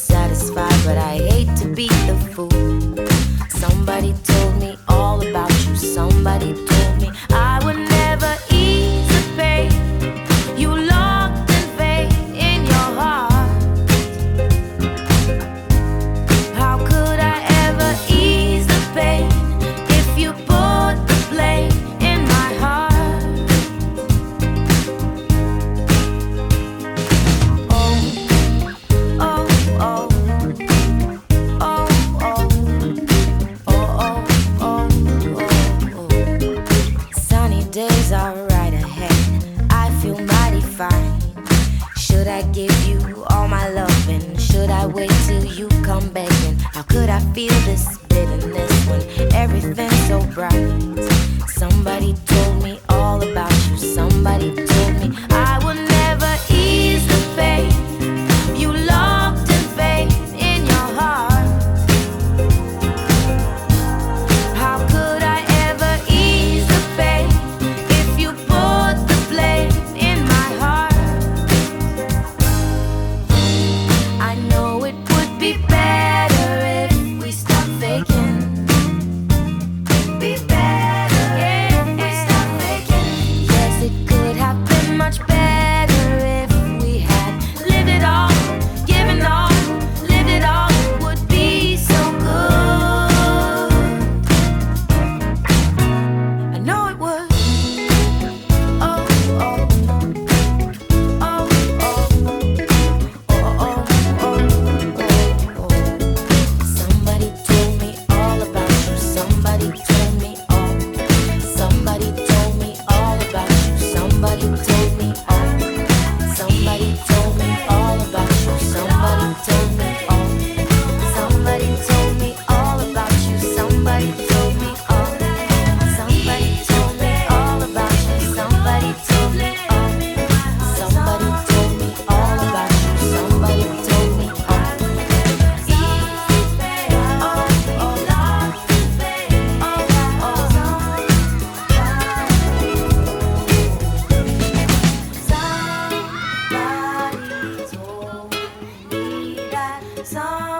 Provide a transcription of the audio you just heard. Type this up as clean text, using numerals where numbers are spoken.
satisfied, but I hate to be the fool. Somebody told me all about you. Somebody told me I would never ease the pain you locked and fade in your heart. How could I ever ease the pain if you put the blame in my heart? Oh, oh, oh, oh, oh, oh, oh, oh, oh. Sunny days are right ahead. I feel mighty fine. Should I give you all my loving? Should I wait till you come begging? How could I feel this bitterness when everything's so bright? Somebody told me all about you. Somebody told me I would never ease the pain you locked and fade in your heart. How could I ever ease the pain if you put the blame in my heart? I know it would be better if we stop faking. Be better if we stop faking. Yes, it could have been much better if we had lived it all, given all, lived it all. It would be so good. I know it would. Oh, oh, oh, oh, oh, oh, oh, oh. Somebody told me all about you. Somebody told me all. Somebody told me all about you. Somebody told me all. Somebody told me all about you. Somebody told me all. Somebody told me all about you. Somebody told me all. Somebody told me all about you. Somebody told me all. Somebody told me all about you. Somebody told me all. Somebody told me that